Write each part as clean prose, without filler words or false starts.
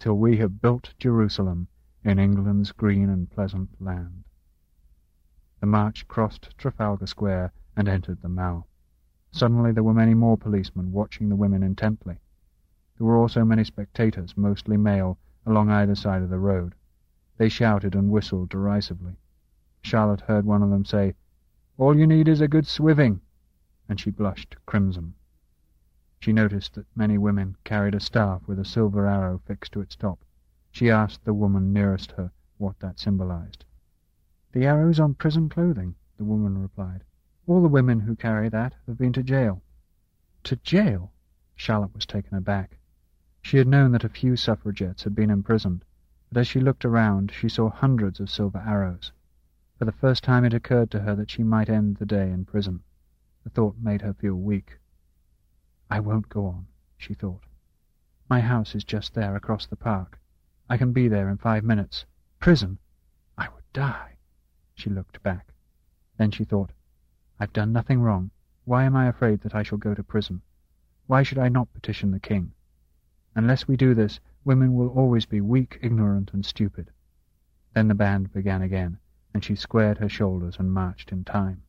till we have built Jerusalem in England's green and pleasant land. The march crossed Trafalgar Square and entered the Mall. Suddenly there were many more policemen watching the women intently. There were also many spectators, mostly male, along either side of the road. They shouted and whistled derisively. Charlotte heard one of them say, "All you need is a good swiving," and she blushed crimson. She noticed that many women carried a staff with a silver arrow fixed to its top. She asked the woman nearest her what that symbolized. "The arrow's on prison clothing," the woman replied. "All the women who carry that have been to jail." To jail? Charlotte was taken aback. She had known that a few suffragettes had been imprisoned, but as she looked around she saw hundreds of silver arrows. For the first time it occurred to her that she might end the day in prison. The thought made her feel weak. "I won't go on," she thought. "My house is just there across the park. I can be there in 5 minutes. Prison? I would die." She looked back. Then she thought, "I've done nothing wrong. Why am I afraid that I shall go to prison? Why should I not petition the king? Unless we do this, women will always be weak, ignorant, and stupid." Then the band began again, and she squared her shoulders and marched in time.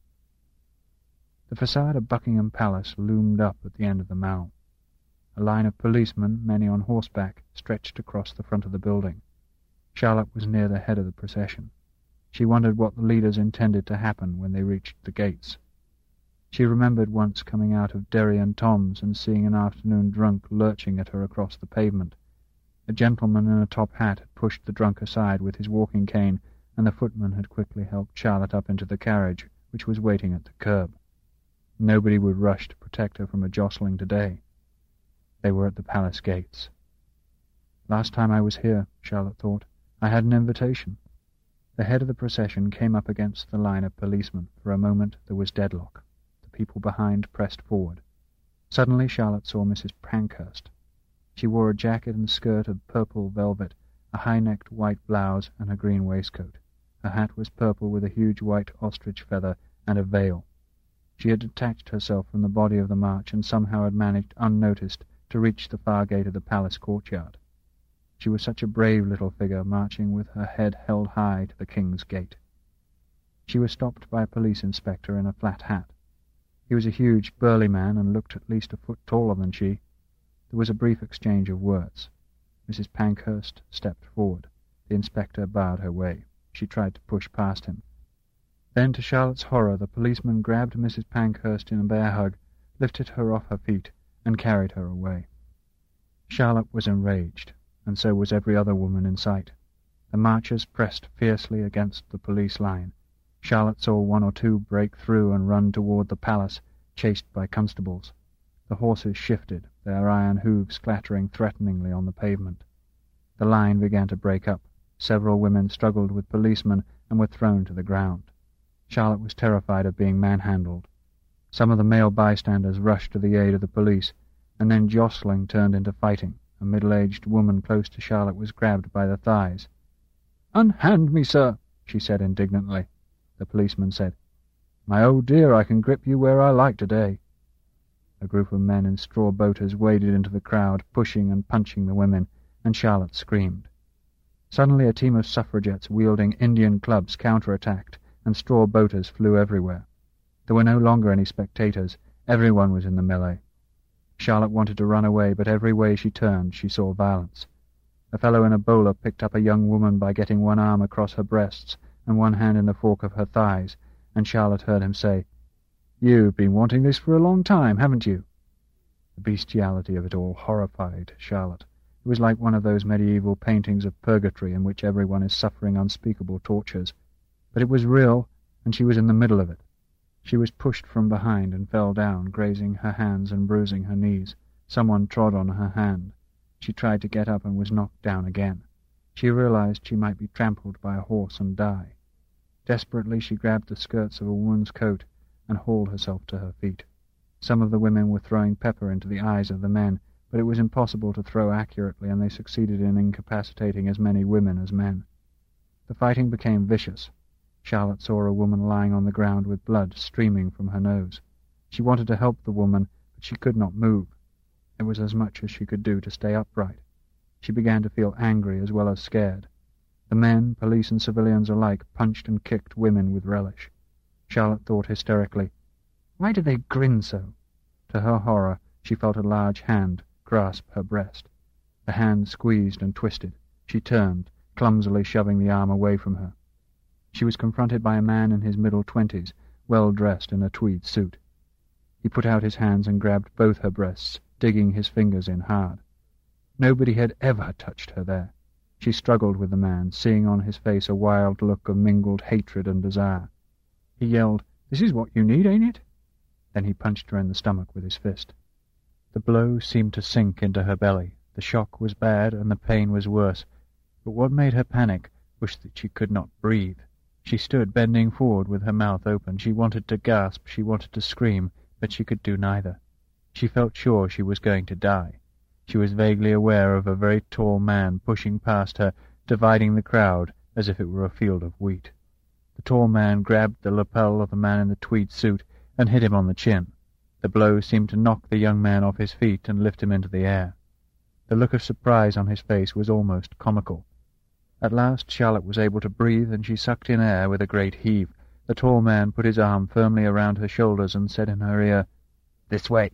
The facade of Buckingham Palace loomed up at the end of the Mall. A line of policemen, many on horseback, stretched across the front of the building. Charlotte was near the head of the procession. She wondered what the leaders intended to happen when they reached the gates. She remembered once coming out of Derry and Tom's and seeing an afternoon drunk lurching at her across the pavement. A gentleman in a top hat had pushed the drunk aside with his walking cane, and the footman had quickly helped Charlotte up into the carriage, which was waiting at the curb. Nobody would rush to protect her from a jostling today. They were at the palace gates. Last time I was here, Charlotte thought, I had an invitation. The head of the procession came up against the line of policemen. For a moment there was deadlock. The people behind pressed forward. Suddenly Charlotte saw Mrs. Pankhurst. She wore a jacket and skirt of purple velvet, a high-necked white blouse, and a green waistcoat. Her hat was purple with a huge white ostrich feather and a veil. She had detached herself from the body of the march and somehow had managed, unnoticed, to reach the far gate of the palace courtyard. She was such a brave little figure, marching with her head held high to the king's gate. She was stopped by a police inspector in a flat hat. He was a huge, burly man and looked at least a foot taller than she. There was a brief exchange of words. Mrs. Pankhurst stepped forward. The inspector barred her way. She tried to push past him. Then, to Charlotte's horror, the policeman grabbed Mrs. Pankhurst in a bear hug, lifted her off her feet, and carried her away. Charlotte was enraged, and so was every other woman in sight. The marchers pressed fiercely against the police line. Charlotte saw one or two break through and run toward the palace, chased by constables. The horses shifted, their iron hooves clattering threateningly on the pavement. The line began to break up. Several women struggled with policemen and were thrown to the ground. Charlotte was terrified of being manhandled. Some of the male bystanders rushed to the aid of the police, and then jostling turned into fighting. A middle-aged woman close to Charlotte was grabbed by the thighs. "Unhand me, sir," she said indignantly. The policeman said, "My old dear, I can grip you where I like today." A group of men in straw boaters waded into the crowd, pushing and punching the women, and Charlotte screamed. Suddenly a team of suffragettes wielding Indian clubs counterattacked, and straw boaters flew everywhere. There were no longer any spectators. Everyone was in the melee. Charlotte wanted to run away, but every way she turned she saw violence. A fellow in a bowler picked up a young woman by getting one arm across her breasts and one hand in the fork of her thighs, and Charlotte heard him say, "You've been wanting this for a long time, haven't you?" The bestiality of it all horrified Charlotte. It was like one of those medieval paintings of purgatory in which everyone is suffering unspeakable tortures. But it was real, and she was in the middle of it. She was pushed from behind and fell down, grazing her hands and bruising her knees. Someone trod on her hand. She tried to get up and was knocked down again. She realized she might be trampled by a horse and die. Desperately she grabbed the skirts of a woman's coat and hauled herself to her feet. Some of the women were throwing pepper into the eyes of the men, but it was impossible to throw accurately, and they succeeded in incapacitating as many women as men. The fighting became vicious. Charlotte saw a woman lying on the ground with blood streaming from her nose. She wanted to help the woman, but she could not move. It was as much as she could do to stay upright. She began to feel angry as well as scared. The men, police and civilians alike, punched and kicked women with relish. Charlotte thought hysterically, "Why do they grin so?" To her horror, she felt a large hand grasp her breast. The hand squeezed and twisted. She turned, clumsily shoving the arm away from her. She was confronted by a man in his middle-20s, well dressed in a tweed suit. He put out his hands and grabbed both her breasts, digging his fingers in hard. Nobody had ever touched her there. She struggled with the man, seeing on his face a wild look of mingled hatred and desire. He yelled, "This is what you need, ain't it?" Then he punched her in the stomach with his fist. The blow seemed to sink into her belly. The shock was bad and the pain was worse, but what made her panic was that she could not breathe. She stood bending forward with her mouth open. She wanted to gasp, she wanted to scream, but she could do neither. She felt sure she was going to die. She was vaguely aware of a very tall man pushing past her, dividing the crowd as if it were a field of wheat. The tall man grabbed the lapel of the man in the tweed suit and hit him on the chin. The blow seemed to knock the young man off his feet and lift him into the air. The look of surprise on his face was almost comical. At last Charlotte was able to breathe, and she sucked in air with a great heave. The tall man put his arm firmly around her shoulders and said in her ear, "This way."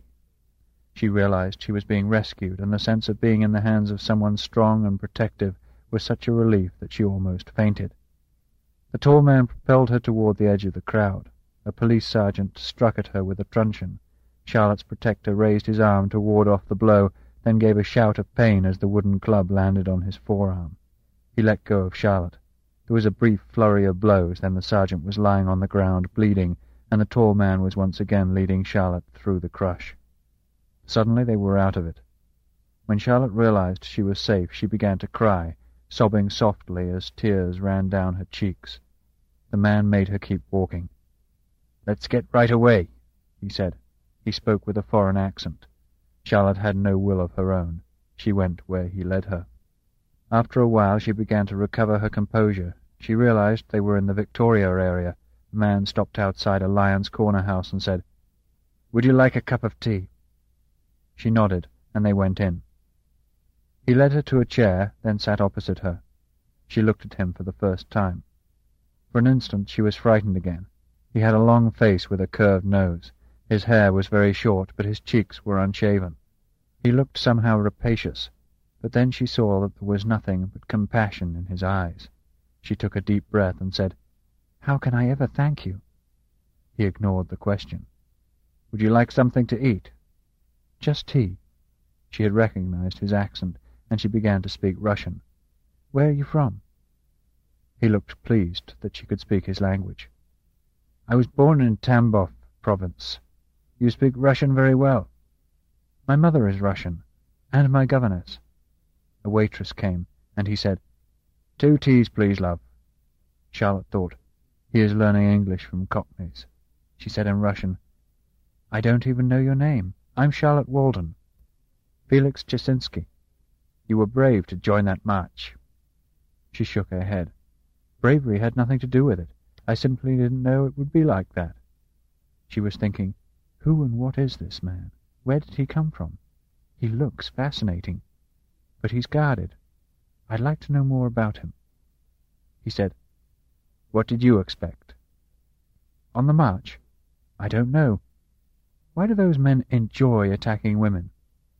She realized she was being rescued, and the sense of being in the hands of someone strong and protective was such a relief that she almost fainted. The tall man propelled her toward the edge of the crowd. A police sergeant struck at her with a truncheon. Charlotte's protector raised his arm to ward off the blow, then gave a shout of pain as the wooden club landed on his forearm. He let go of Charlotte. There was a brief flurry of blows, then the sergeant was lying on the ground, bleeding, and the tall man was once again leading Charlotte through the crush. Suddenly they were out of it. When Charlotte realized she was safe, she began to cry, sobbing softly as tears ran down her cheeks. The man made her keep walking. "Let's get right away," he said. He spoke with a foreign accent. Charlotte had no will of her own. She went where he led her. After a while she began to recover her composure. She realized they were in the Victoria area. A man stopped outside a Lyons Corner house and said, "Would you like a cup of tea?" She nodded, and they went in. He led her to a chair, then sat opposite her. She looked at him for the first time. For an instant she was frightened again. He had a long face with a curved nose. His hair was very short, but his cheeks were unshaven. He looked somehow rapacious, but then she saw that there was nothing but compassion in his eyes. She took a deep breath and said, "How can I ever thank you?" He ignored the question. "Would you like something to eat?" "Just tea." She had recognized his accent, and she began to speak Russian. "Where are you from?" He looked pleased that she could speak his language. "I was born in Tambov province. You speak Russian very well." "My mother is Russian, and my governess." A waitress came, and he said, "2 teas, please, love." Charlotte thought, "He is learning English from Cockneys." She said in Russian, "I don't even know your name. I'm Charlotte Walden." "Felix Jasinski. You were brave to join that march." She shook her head. "Bravery had nothing to do with it. I simply didn't know it would be like that." She was thinking, who and what is this man? Where did he come from? He looks fascinating. But he's guarded. I'd like to know more about him. He said, "What did you expect?" "On the march? I don't know. Why do those men enjoy attacking women?"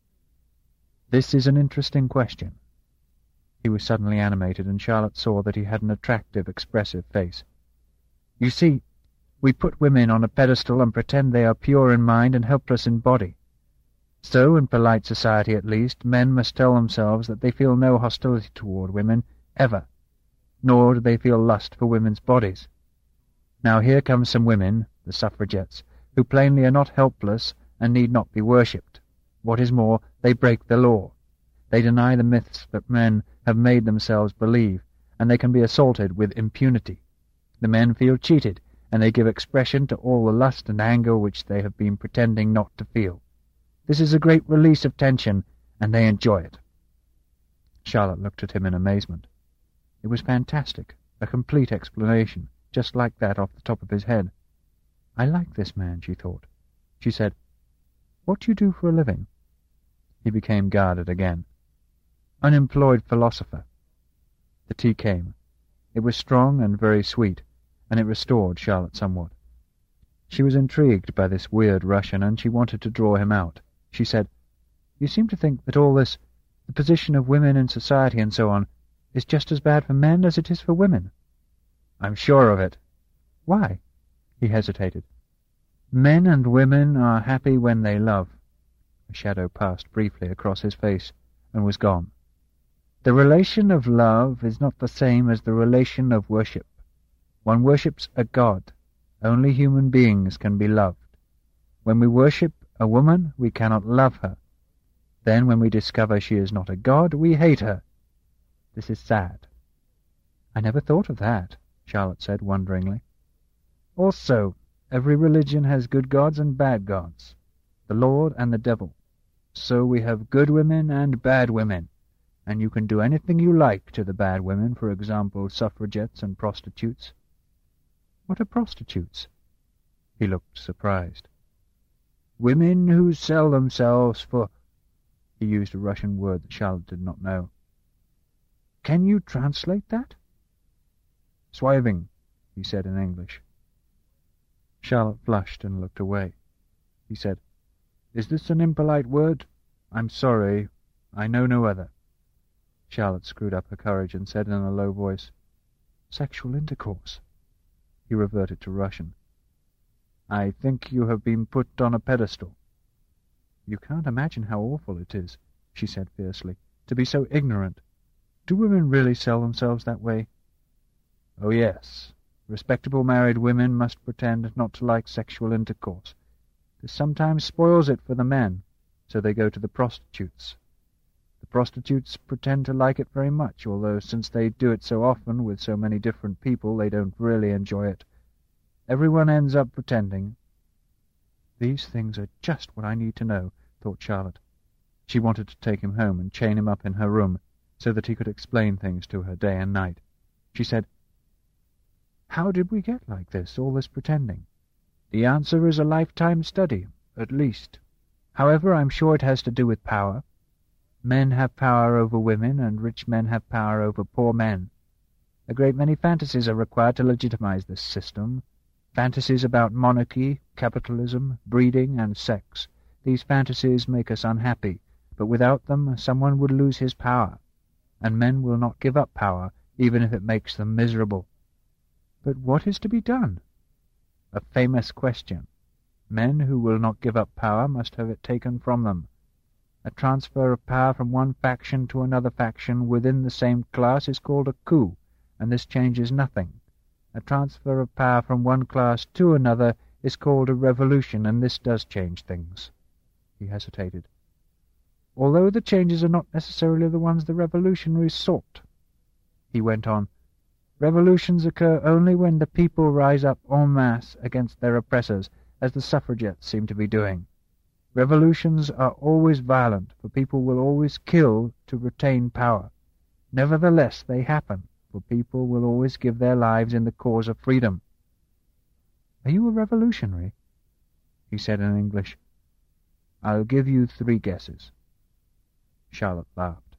"This is an interesting question." He was suddenly animated, and Charlotte saw that he had an attractive, expressive face. "You see, we put women on a pedestal and pretend they are pure in mind and helpless in body. So, in polite society at least, men must tell themselves that they feel no hostility toward women, ever, nor do they feel lust for women's bodies. Now here come some women, the suffragettes, who plainly are not helpless and need not be worshipped. What is more, they break the law. They deny the myths that men have made themselves believe, and they can be assaulted with impunity. The men feel cheated, and they give expression to all the lust and anger which they have been pretending not to feel. This is a great release of tension, and they enjoy it." Charlotte looked at him in amazement. It was fantastic, a complete explanation, just like that off the top of his head. "I like this man," she thought. She said, "What do you do for a living?" He became guarded again. unemployed philosopher. The tea came. It was strong and very sweet, and it restored Charlotte somewhat. She was intrigued by this weird Russian, and she wanted to draw him out. She said, "You seem to think that all this, the position of women in society and so on, is just as bad for men as it is for women." "I'm sure of it." "Why?" He hesitated. "Men and women are happy when they love." A shadow passed briefly across his face and was gone. "The relation of love is not the same as the relation of worship. One worships a god. Only human beings can be loved. When we worship a woman, we cannot love her. Then, when we discover she is not a god, we hate her. This is sad." "I never thought of that," Charlotte said wonderingly. "Also, every religion has good gods and bad gods, the Lord and the devil. So we have good women and bad women, and you can do anything you like to the bad women, for example, suffragettes and prostitutes." "What are prostitutes?" He looked surprised. "Women who sell themselves for—" He used a Russian word that Charlotte did not know. "Can you translate that?" "Swiving," he said in English. Charlotte flushed and looked away. He said, "Is this an impolite word? I'm sorry. I know no other." Charlotte screwed up her courage and said in a low voice, "Sexual intercourse." He reverted to Russian. "I think you have been put on a pedestal." "You can't imagine how awful it is," she said fiercely, "to be so ignorant. Do women really sell themselves that way?" "Oh, yes. Respectable married women must pretend not to like sexual intercourse. This sometimes spoils it for the men, so they go to the prostitutes. The prostitutes pretend to like it very much, although since they do it so often with so many different people, they don't really enjoy it. Everyone ends up pretending." "These things are just what I need to know," thought Charlotte. She wanted to take him home and chain him up in her room, so that he could explain things to her day and night. She said, "How did we get like this, all this pretending?" "The answer is a lifetime study, at least. However, I'm sure it has to do with power. Men have power over women, and rich men have power over poor men. A great many fantasies are required to legitimize this system. Fantasies about monarchy, capitalism, breeding, and sex. These fantasies make us unhappy, but without them someone would lose his power, and men will not give up power, even if it makes them miserable." "But what is to be done?" "A famous question. Men who will not give up power must have it taken from them. A transfer of power from one faction to another faction within the same class is called a coup, and this changes nothing. A transfer of power from one class to another is called a revolution, and this does change things." He hesitated. "Although the changes are not necessarily the ones the revolutionaries sought." He went on, "Revolutions occur only when the people rise up en masse against their oppressors, as the suffragettes seem to be doing. Revolutions are always violent, for people will always kill to retain power. Nevertheless, they happen, for people will always give their lives in the cause of freedom." "Are you a revolutionary?" He said in English, "I'll give you 3 guesses." Charlotte laughed.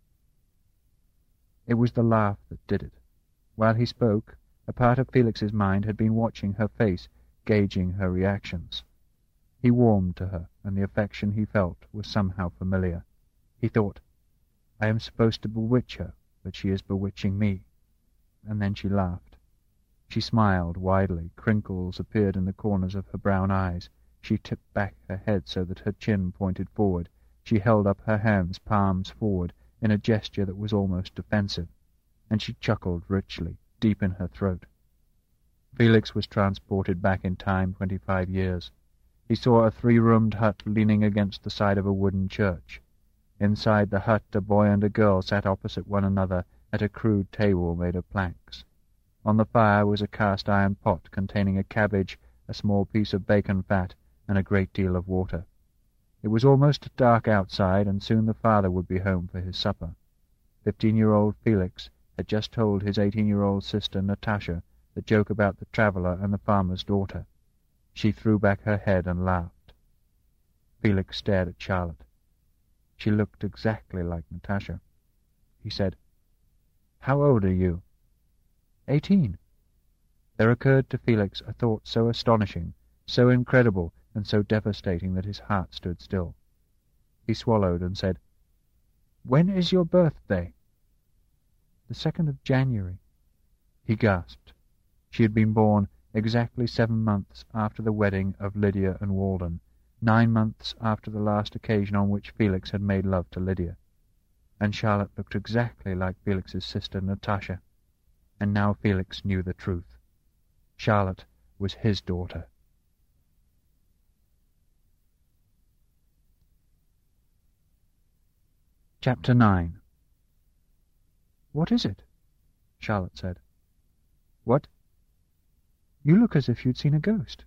It was the laugh that did it. While he spoke, a part of Felix's mind had been watching her face, gauging her reactions. He warmed to her, and the affection he felt was somehow familiar. He thought, "I am supposed to bewitch her, but she is bewitching me." And then she laughed. She smiled widely. Crinkles appeared in the corners of her brown eyes. She tipped back her head so that her chin pointed forward. She held up her hands, palms forward, in a gesture that was almost defensive, and she chuckled richly, deep in her throat. Felix was transported back in time 25 years. He saw a 3-roomed hut leaning against the side of a wooden church. Inside the hut a boy and a girl sat opposite one another at a crude table made of planks. On the fire was a cast-iron pot containing a cabbage, a small piece of bacon fat, and a great deal of water. It was almost dark outside, and soon the father would be home for his supper. 15-year-old Felix had just told his 18-year-old sister Natasha the joke about the traveller and the farmer's daughter. She threw back her head and laughed. Felix stared at Charlotte. She looked exactly like Natasha. he said. "How old are you?" 18. There occurred to Felix a thought so astonishing, so incredible, and so devastating that his heart stood still. He swallowed and said, "When is your birthday?" "The 2nd of January." He gasped. She had been born exactly 7 months after the wedding of Lydia and Walden, 9 months after the last occasion on which Felix had made love to Lydia. And Charlotte looked exactly like Felix's sister Natasha. And now Felix knew the truth. Charlotte was his daughter. Chapter 9. "What is it?" Charlotte said. "What?" "You look as if you'd seen a ghost."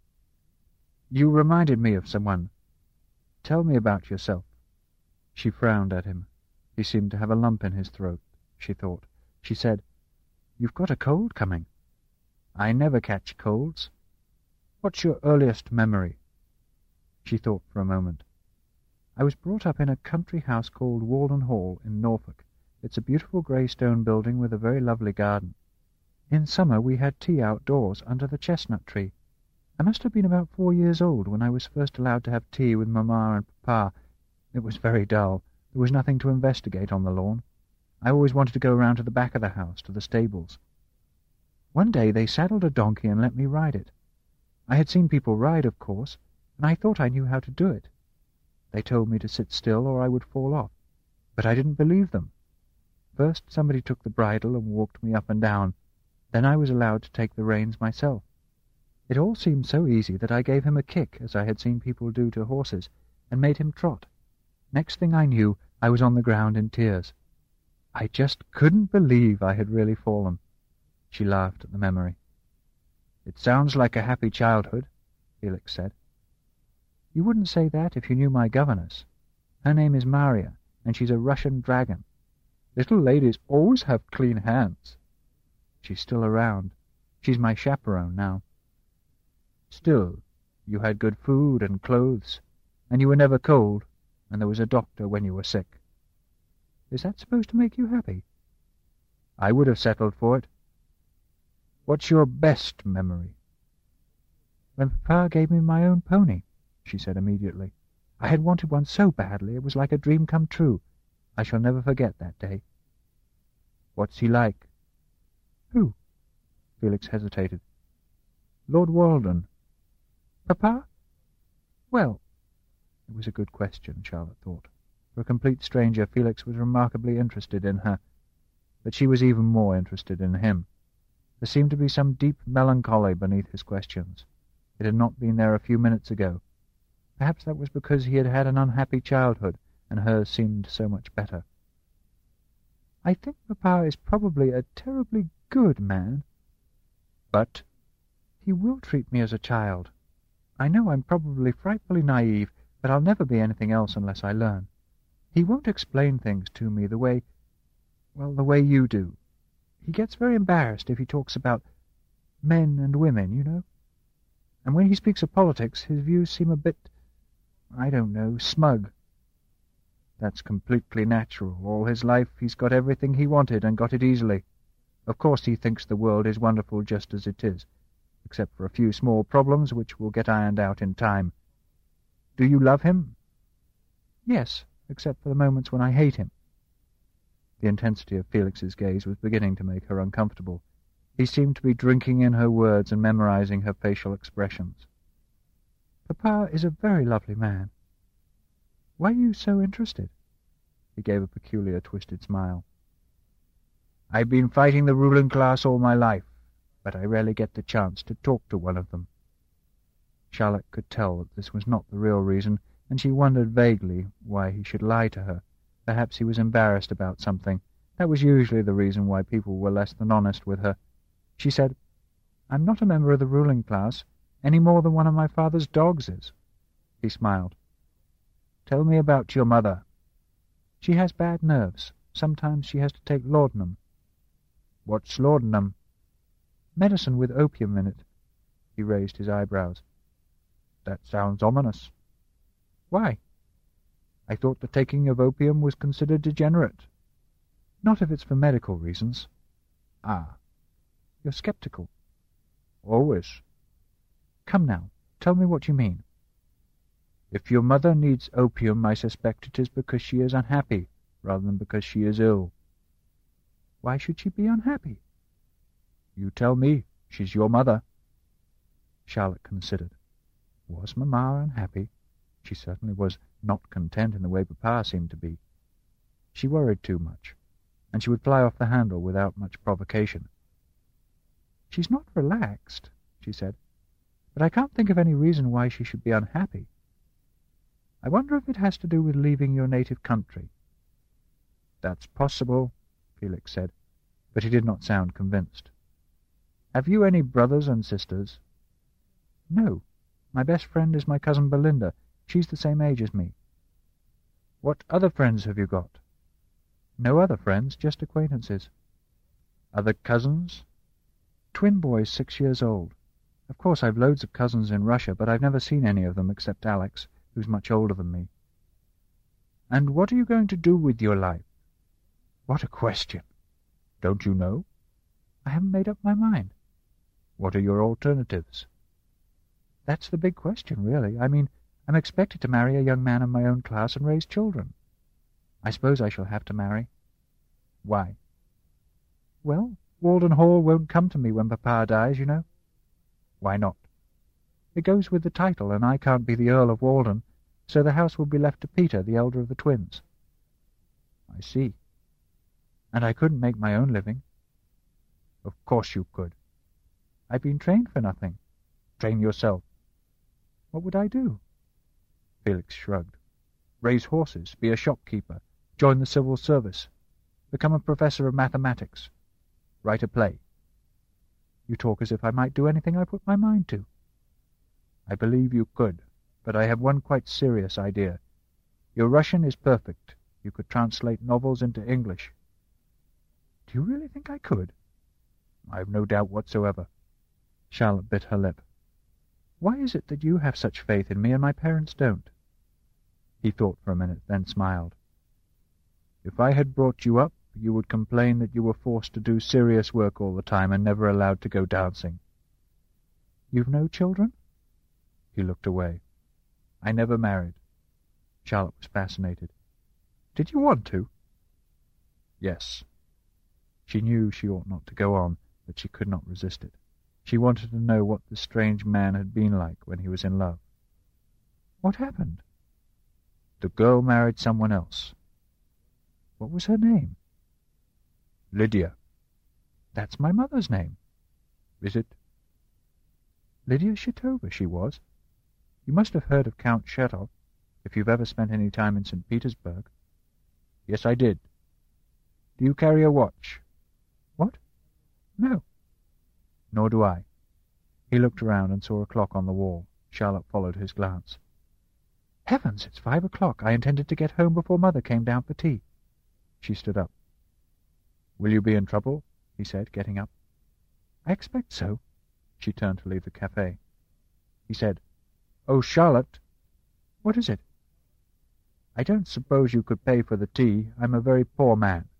"You reminded me of someone. Tell me about yourself." She frowned at him. He seemed to have a lump in his throat, she thought. She said, "You've got a cold coming." "I never catch colds." "What's your earliest memory?" She thought for a moment. "I was brought up in a country house called Walden Hall in Norfolk. It's a beautiful grey stone building with a very lovely garden. In summer we had tea outdoors under the chestnut tree. I must have been about 4 years old when I was first allowed to have tea with Mamma and Papa. It was very dull. There was nothing to investigate on the lawn. I always wanted to go round to the back of the house, to the stables. One day they saddled a donkey and let me ride it. I had seen people ride, of course, and I thought I knew how to do it. They told me to sit still or I would fall off, but I didn't believe them. First somebody took the bridle and walked me up and down. Then I was allowed to take the reins myself. It all seemed so easy that I gave him a kick, as I had seen people do to horses, and made him trot. Next thing I knew, I was on the ground in tears. I just couldn't believe I had really fallen." She laughed at the memory. "It sounds like a happy childhood," Felix said. "You wouldn't say that if you knew my governess. Her name is Maria, and she's a Russian dragon. Little ladies always have clean hands." "She's still around. She's my chaperone now." "Still, you had good food and clothes, and you were never cold, and there was a doctor when you were sick." "Is that supposed to make you happy?" "I would have settled for it. What's your best memory?" "When Papa gave me my own pony," she said immediately. "I had wanted one so badly it was like a dream come true. I shall never forget that day." "What's he like?" "Who?" Felix hesitated. "Lord Walden." "Papa? Well—" It was a good question, Charlotte thought. For a complete stranger, Felix was remarkably interested in her, but she was even more interested in him. There seemed to be some deep melancholy beneath his questions. It had not been there a few minutes ago. Perhaps that was because he had had an unhappy childhood, and hers seemed so much better. "I think Papa is probably a terribly good man." "But—" "He will treat me as a child. I know I'm probably frightfully naive, but I'll never be anything else unless I learn. He won't explain things to me the way you do. He gets very embarrassed if he talks about men and women, you know. And when he speaks of politics, his views seem a bit, I don't know, smug." "That's completely natural. All his life he's got everything he wanted and got it easily. Of course he thinks the world is wonderful just as it is, except for a few small problems which will get ironed out in time. Do you love him?" "Yes, except for the moments when I hate him." The intensity of Felix's gaze was beginning to make her uncomfortable. He seemed to be drinking in her words and memorizing her facial expressions. "Papa is a very lovely man. Why are you so interested?" He gave a peculiar twisted smile. "I've been fighting the ruling class all my life, but I rarely get the chance to talk to one of them." Charlotte could tell that this was not the real reason, and she wondered vaguely why he should lie to her. Perhaps he was embarrassed about something. That was usually the reason why people were less than honest with her. She said, "I'm not a member of the ruling class, any more than one of my father's dogs is." He smiled. "Tell me about your mother." "She has bad nerves. Sometimes she has to take laudanum." "What's laudanum?" "Medicine with opium in it." He raised his eyebrows. "That sounds ominous." "Why?" "I thought the taking of opium was considered degenerate." Not if it's for medical reasons. Ah, You're sceptical. always. Come now, tell me what you mean. If your mother needs opium, I suspect it is because she is unhappy, rather than because she is ill. Why should she be unhappy? You tell me. She's your mother. Charlotte considered. Was Mamma unhappy? She certainly was not content in the way Papa seemed to be. She worried too much, and she would fly off the handle without much provocation. She's not relaxed, she said, but I can't think of any reason why she should be unhappy. I wonder if it has to do with leaving your native country. That's possible, Felix said, but he did not sound convinced. Have you any brothers and sisters? No. My best friend is my cousin Belinda. She's the same age as me. What other friends have you got? No other friends, just acquaintances. Other cousins? Twin boys 6 years old. Of course I've loads of cousins in Russia, but I've never seen any of them except Alex, who's much older than me. And what are you going to do with your life? What a question! Don't you know? I haven't made up my mind. What are your alternatives? That's the big question, really. I mean, I'm expected to marry a young man of my own class and raise children. I suppose I shall have to marry. Why? Well, Walden Hall won't come to me when Papa dies, you know. Why not? It goes with the title, and I can't be the Earl of Walden, so the house will be left to Peter, the elder of the twins. I see. And I couldn't make my own living. Of course you could. I've been trained for nothing. Train yourself. What would I do? Felix shrugged. Raise horses, be a shopkeeper, join the civil service, become a professor of mathematics, write a play. You talk as if I might do anything I put my mind to. I believe you could, but I have one quite serious idea. Your Russian is perfect. You could translate novels into English. Do you really think I could? I have no doubt whatsoever. Charlotte bit her lip. Why is it that you have such faith in me and my parents don't? He thought for a minute, then smiled. If I had brought you up, you would complain that you were forced to do serious work all the time and never allowed to go dancing. You've no children? He looked away. I never married. Charlotte was fascinated. Did you want to? Yes. She knew she ought not to go on, but she could not resist it. She wanted to know what this strange man had been like when he was in love. What happened? The girl married someone else. What was her name? Lydia. That's my mother's name. Is it? Lydia Shatova, she was. You must have heard of Count Shatov, if you've ever spent any time in St. Petersburg. Yes, I did. Do you carry a watch? What? No. Nor do I. He looked around and saw a clock on the wall. Charlotte followed his glance. Heavens, it's 5 o'clock. I intended to get home before Mother came down for tea. She stood up. Will you be in trouble? He said, getting up. I expect so. She turned to leave the cafe. He said, Oh, Charlotte. What is it? I don't suppose you could pay for the tea. I'm a very poor man.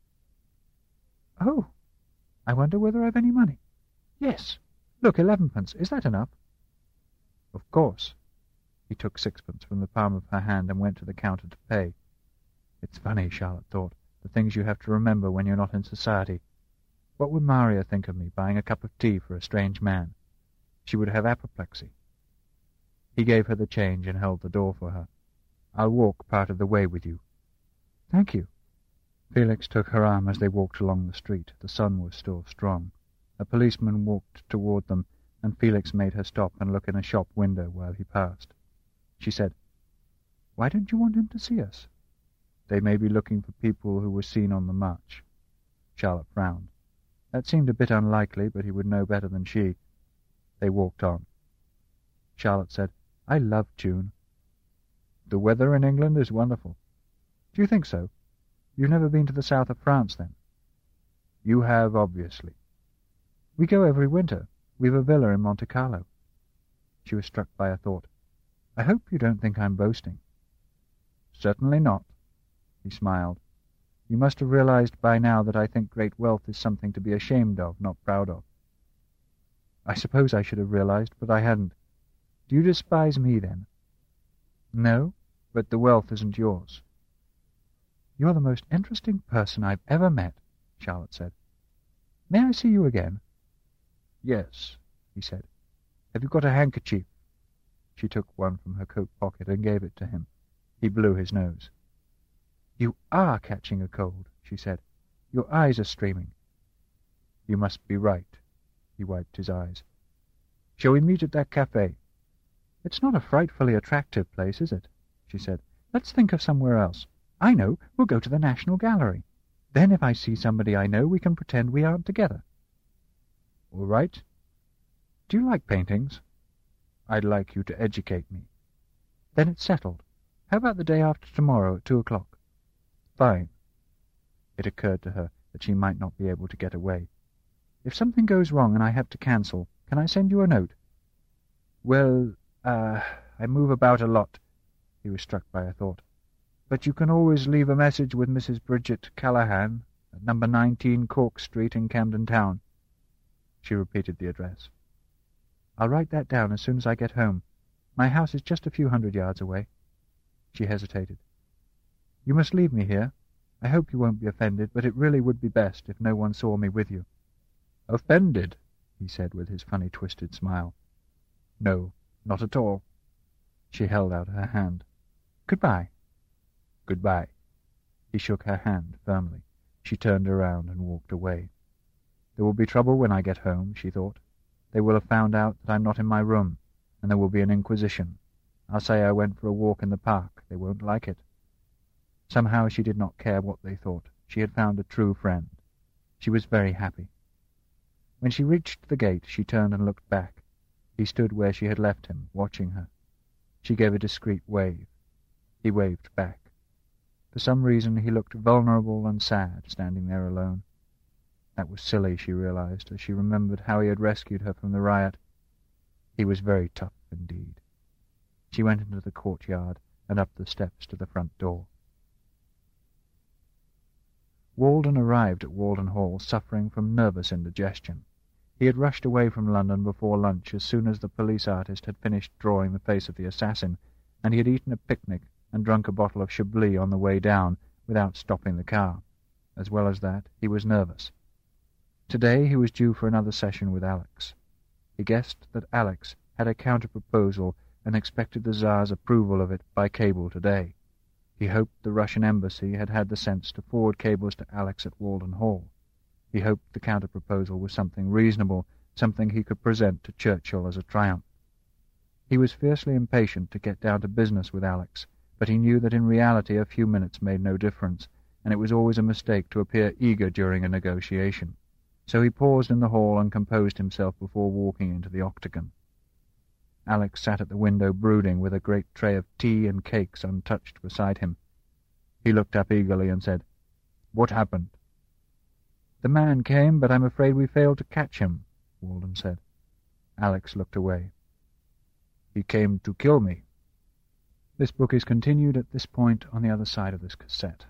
Oh, I wonder whether I've any money. Yes. Look, 11pence. Is that enough? Of course. He took 6pence from the palm of her hand and went to the counter to pay. It's funny, Charlotte thought, the things you have to remember when you're not in society. What would Maria think of me buying a cup of tea for a strange man? She would have apoplexy. He gave her the change and held the door for her. I'll walk part of the way with you. Thank you. Felix took her arm as they walked along the street. The sun was still strong. A policeman walked toward them, and Felix made her stop and look in a shop window while he passed. She said, Why don't you want him to see us? They may be looking for people who were seen on the march. Charlotte frowned. That seemed a bit unlikely, but he would know better than she. They walked on. Charlotte said, I love June. The weather in England is wonderful. Do you think so? You've never been to the south of France, then? You have, obviously. We go every winter. We've a villa in Monte Carlo. She was struck by a thought. I hope you don't think I'm boasting. Certainly not. He smiled. You must have realized by now that I think great wealth is something to be ashamed of, not proud of. I suppose I should have realized, but I hadn't. Do you despise me, then? No, but the wealth isn't yours. You're the most interesting person I've ever met, Charlotte said. May I see you again? Yes, he said. Have you got a handkerchief? She took one from her coat pocket and gave it to him. He blew his nose. You are catching a cold, she said. Your eyes are streaming. You must be right. He wiped his eyes. Shall we meet at that cafe? It's not a frightfully attractive place, is it? She said. Let's think of somewhere else. I know, we'll go to the National Gallery. Then if I see somebody I know, we can pretend we aren't together. All right. Do you like paintings? I'd like you to educate me. Then it's settled. How about the day after tomorrow at 2 o'clock? Fine. It occurred to her that she might not be able to get away. If something goes wrong and I have to cancel, can I send you a note? Well, I move about a lot. He was struck by a thought. But you can always leave a message with Mrs. Bridget Callahan at number 19 Cork Street in Camden Town. She repeated the address. I'll write that down as soon as I get home. My house is just a few 100 yards away. She hesitated. You must leave me here. I hope you won't be offended, but it really would be best if no one saw me with you. Offended? He said with his funny twisted smile. No, not at all. She held out her hand. Goodbye. Goodbye. He shook her hand firmly. She turned around and walked away. There will be trouble when I get home, she thought. They will have found out that I'm not in my room, and there will be an inquisition. I'll say I went for a walk in the park. They won't like it. Somehow she did not care what they thought. She had found a true friend. She was very happy. When she reached the gate, she turned and looked back. He stood where she had left him, watching her. She gave a discreet wave. He waved back. For some reason he looked vulnerable and sad, standing there alone. That was silly, she realized, as she remembered how he had rescued her from the riot. He was very tough indeed. She went into the courtyard and up the steps to the front door. Walden arrived at Walden Hall suffering from nervous indigestion. He had rushed away from London before lunch as soon as the police artist had finished drawing the face of the assassin, and he had eaten a picnic and drunk a bottle of Chablis on the way down without stopping the car. As well as that, he was nervous. Today he was due for another session with Alex. He guessed that Alex had a counter-proposal and expected the Tsar's approval of it by cable today. He hoped the Russian embassy had had the sense to forward cables to Alex at Walden Hall. He hoped the counter-proposal was something reasonable, something he could present to Churchill as a triumph. He was fiercely impatient to get down to business with Alex, but he knew that in reality a few minutes made no difference, and it was always a mistake to appear eager during a negotiation. So he paused in the hall and composed himself before walking into the octagon. Alex sat at the window brooding, with a great tray of tea and cakes untouched beside him. He looked up eagerly and said, "What happened?" "The man came, but I'm afraid we failed to catch him," Walden said. Alex looked away. "He came to kill me." This book is continued at this point on the other side of this cassette.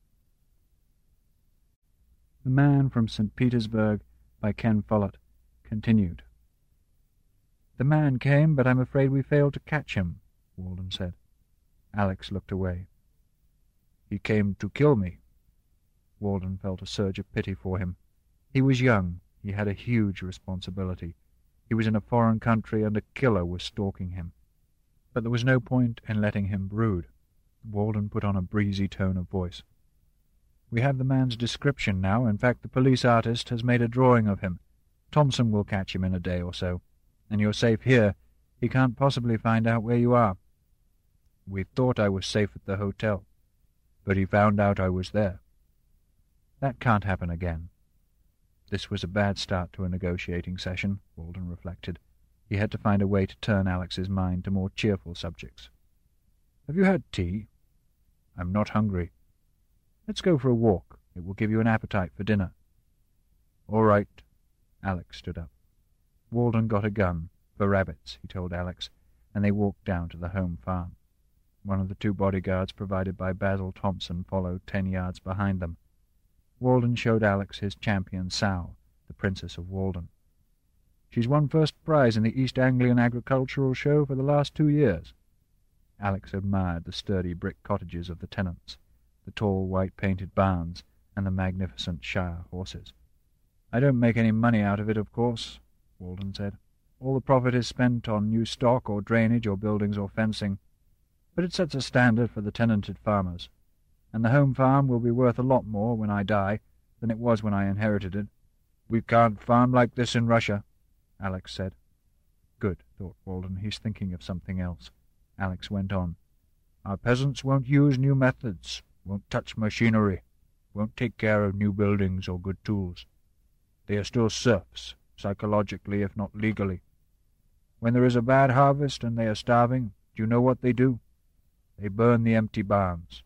The Man from St. Petersburg by Ken Follett, continued. "The man came, but I'm afraid we failed to catch him," Walden said. Alex looked away. "He came to kill me." Walden felt a surge of pity for him. He was young. He had a huge responsibility. He was in a foreign country, and a killer was stalking him. But there was no point in letting him brood. Walden put on a breezy tone of voice. "We have the man's description now. In fact, the police artist has made a drawing of him. Thompson will catch him in a day or so. And you're safe here. He can't possibly find out where you are." "We thought I was safe at the hotel, but he found out I was there." "That can't happen again." This was a bad start to a negotiating session, Walden reflected. He had to find a way to turn Alex's mind to more cheerful subjects. "Have you had tea?" "I'm not hungry." "Let's go for a walk. It will give you an appetite for dinner." "All right." Alex stood up. Walden got a gun, for rabbits, he told Alex, and they walked down to the home farm. One of the two bodyguards provided by Basil Thompson followed 10 yards behind them. Walden showed Alex his champion sow, the Princess of Walden. "She's won first prize in the East Anglian Agricultural Show for the last 2 years. Alex admired the sturdy brick cottages of the tenants, the tall white-painted barns, and the magnificent Shire horses. "I don't make any money out of it, of course," Walden said. "All the profit is spent on new stock or drainage or buildings or fencing. But it sets a standard for the tenanted farmers, and the home farm will be worth a lot more when I die than it was when I inherited it." "We can't farm like this in Russia," Alex said. "Good," thought Walden. "He's thinking of something else." Alex went on. "Our peasants won't use new methods, won't touch machinery, won't take care of new buildings or good tools. They are still serfs, psychologically if not legally. When there is a bad harvest and they are starving, do you know what they do? They burn the empty barns."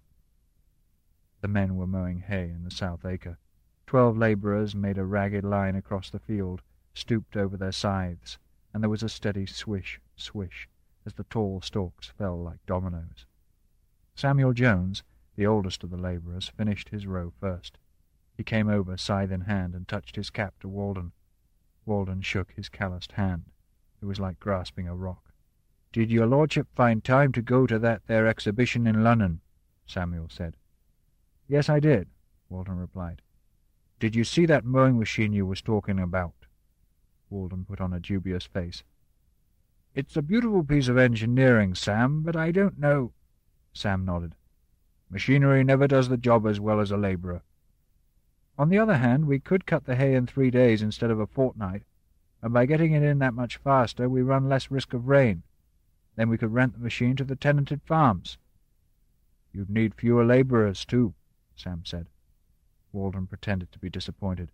The men were mowing hay in the south acre. 12 labourers made a ragged line across the field, stooped over their scythes, and there was a steady swish, swish, as the tall stalks fell like dominoes. Samuel Jones, the oldest of the labourers, finished his row first. He came over, scythe in hand, and touched his cap to Walden. Walden shook his calloused hand. It was like grasping a rock. "Did your lordship find time to go to that there exhibition in London?" Samuel said. "Yes, I did," Walden replied. "Did you see that mowing machine you was talking about?" Walden put on a dubious face. "It's a beautiful piece of engineering, Sam, but I don't know—" Sam nodded. "Machinery never does the job as well as a labourer." "On the other hand, we could cut the hay in 3 days instead of a fortnight, and by getting it in that much faster we run less risk of rain. Then we could rent the machine to the tenanted farms." "You'd need fewer labourers, too," Sam said. Walden pretended to be disappointed.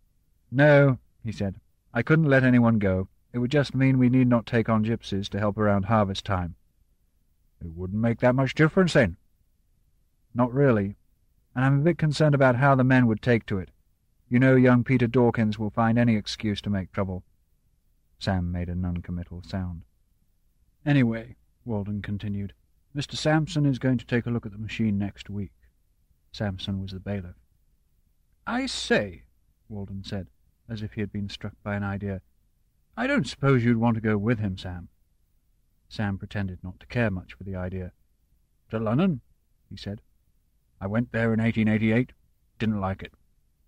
"No," he said. "I couldn't let anyone go. It would just mean we need not take on gypsies to help around harvest time." "It wouldn't make that much difference, then." "Not really. And I'm a bit concerned about how the men would take to it. You know young Peter Dawkins will find any excuse to make trouble." Sam made a non-committal sound. "Anyway," Walden continued, "Mr. Sampson is going to take a look at the machine next week." Sampson was the bailiff. "I say," Walden said, as if he had been struck by an idea, "I don't suppose you'd want to go with him, Sam." Sam pretended not to care much for the idea. "To London?" he said. "I went there in 1888. Didn't like it."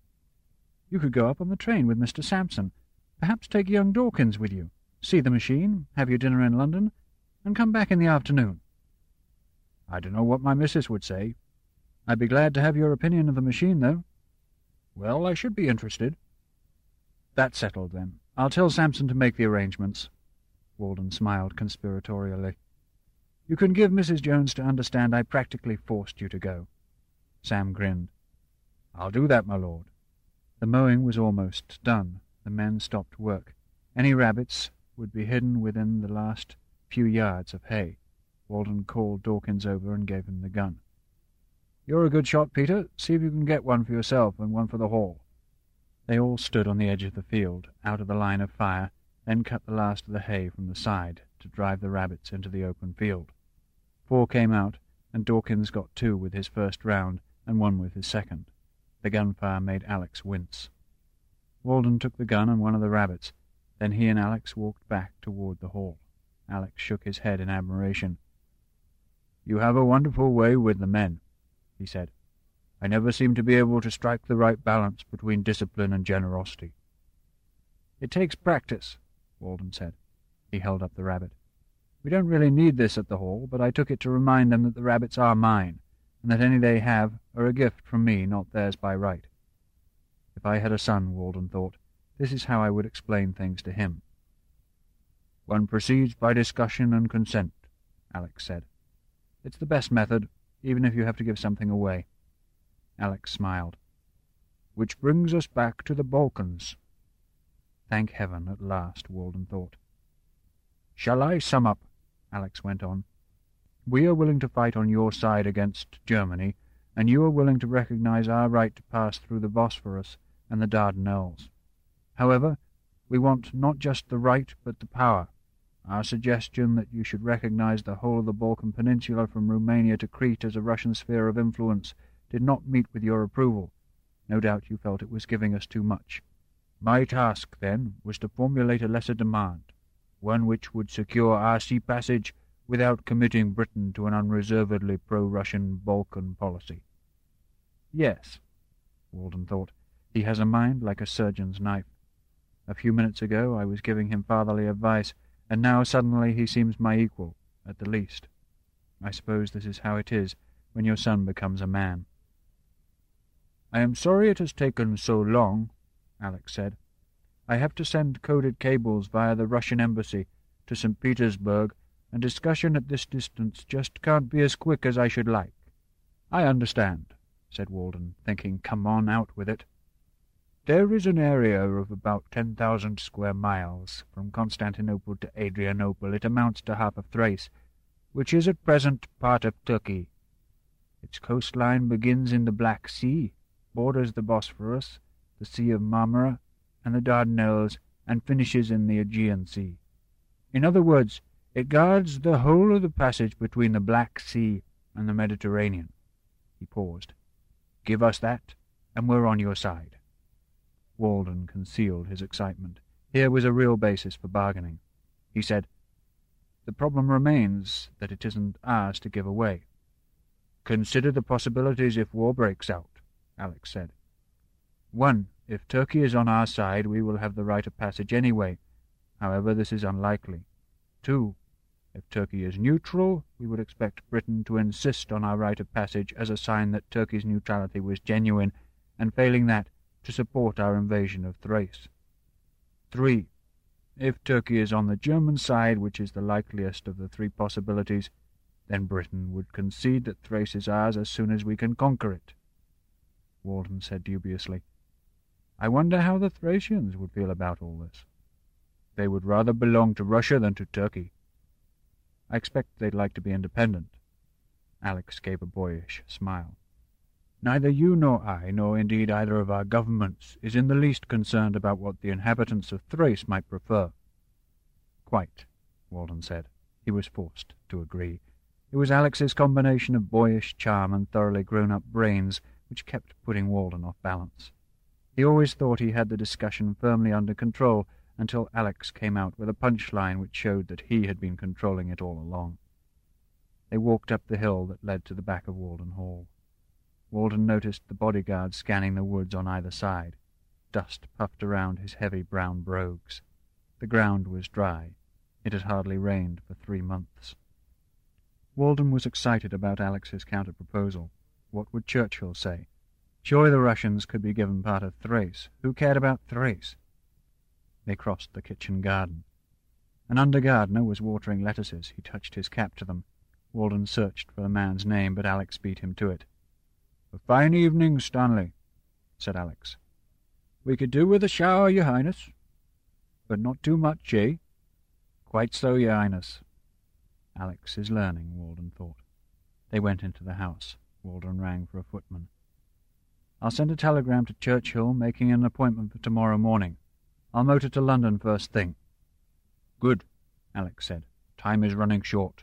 "You could go up on the train with Mr. Sampson, perhaps take young Dawkins with you, see the machine, have your dinner in London, and come back in the afternoon." "I don't know what my missus would say." "I'd be glad to have your opinion of the machine, though." "Well, I should be interested." "That's settled, then. I'll tell Sampson to make the arrangements." Walden smiled conspiratorially. "You can give Mrs. Jones to understand I practically forced you to go." Sam grinned. "I'll do that, my lord." The mowing was almost done. The men stopped work. Any rabbits would be hidden within the last few yards of hay. Walden called Dawkins over and gave him the gun. "You're a good shot, Peter. See if you can get one for yourself and one for the hall." They all stood on the edge of the field, out of the line of fire, then cut the last of the hay from the side to drive the rabbits into the open field. 4 came out, and Dawkins got 2 with his first round and 1 with his second. The gunfire made Alex wince. Walden took the gun and one of the rabbits. Then he and Alex walked back toward the hall. Alex shook his head in admiration. "You have a wonderful way with the men," he said. "I never seem to be able to strike the right balance between discipline and generosity." "It takes practice," Walden said. He held up the rabbit. "We don't really need this at the hall, but I took it to remind them that the rabbits are mine, and that any they have are a gift from me, not theirs by right." If I had a son, Walden thought, this is how I would explain things to him. "One proceeds by discussion and consent," Alex said. "It's the best method, even if you have to give something away." Alex smiled. "Which brings us back to the Balkans." Thank heaven, at last, Walden thought. "Shall I sum up?" Alex went on. "We are willing to fight on your side against Germany, and you are willing to recognize our right to pass through the Bosphorus and the Dardanelles. However, we want not just the right but the power. Our suggestion that you should recognize the whole of the Balkan Peninsula from Romania to Crete as a Russian sphere of influence did not meet with your approval. No doubt you felt it was giving us too much. My task, then, was to formulate a lesser demand, one which would secure our sea passage without committing Britain to an unreservedly pro-Russian Balkan policy. Yes, Walden thought. He has a mind like a surgeon's knife. A few minutes ago I was giving him fatherly advice, and now suddenly he seems my equal, at the least. I suppose this is how it is when your son becomes a man. I am sorry it has taken so long, Alex said. I have to send coded cables via the Russian embassy to St. Petersburg, and discussion at this distance just can't be as quick as I should like. I understand, said Walden, thinking, come on, out with it. There is an area of about 10,000 square miles. From Constantinople to Adrianople it amounts to half of Thrace, which is at present part of Turkey. Its coastline begins in the Black Sea, borders the Bosphorus, the Sea of Marmara, and the Dardanelles, and finishes in the Aegean Sea. In other words, it guards the whole of the passage between the Black Sea and the Mediterranean. He paused. Give us that, and we're on your side. Walden concealed his excitement. Here was a real basis for bargaining. He said, The problem remains that it isn't ours to give away. Consider the possibilities if war breaks out, Alex said. 1. If Turkey is on our side, we will have the right of passage anyway. However, this is unlikely. 2. If Turkey is neutral, we would expect Britain to insist on our right of passage as a sign that Turkey's neutrality was genuine, and failing that, to support our invasion of Thrace. 3. If Turkey is on the German side, which is the likeliest of the three possibilities, then Britain would concede that Thrace is ours as soon as we can conquer it. Walden said dubiously, I wonder how the Thracians would feel about all this. They would rather belong to Russia than to Turkey. I expect they'd like to be independent. Alex gave a boyish smile. Neither you nor I, nor indeed either of our governments, is in the least concerned about what the inhabitants of Thrace might prefer. Quite, Walden said. He was forced to agree. It was Alex's combination of boyish charm and thoroughly grown-up brains which kept putting Walden off balance. He always thought he had the discussion firmly under control until Alex came out with a punchline which showed that he had been controlling it all along. They walked up the hill that led to the back of Walden Hall. Walden noticed the bodyguards scanning the woods on either side. Dust puffed around his heavy brown brogues. The ground was dry. It had hardly rained for 3 months. Walden was excited about Alex's counter-proposal. What would Churchill say? Surely the Russians could be given part of Thrace. Who cared about Thrace? They crossed the kitchen garden. An under-gardener was watering lettuces. He touched his cap to them. Walden searched for the man's name, but Alex beat him to it. A fine evening, Stanley, said Alex. We could do with a shower, your Highness. But not too much, eh? Quite so, your Highness. Alex is learning, Walden thought. They went into the house. Walden rang for a footman. I'll send a telegram to Churchill making an appointment for tomorrow morning. I'll motor to London first thing. Good, Alex said. Time is running short.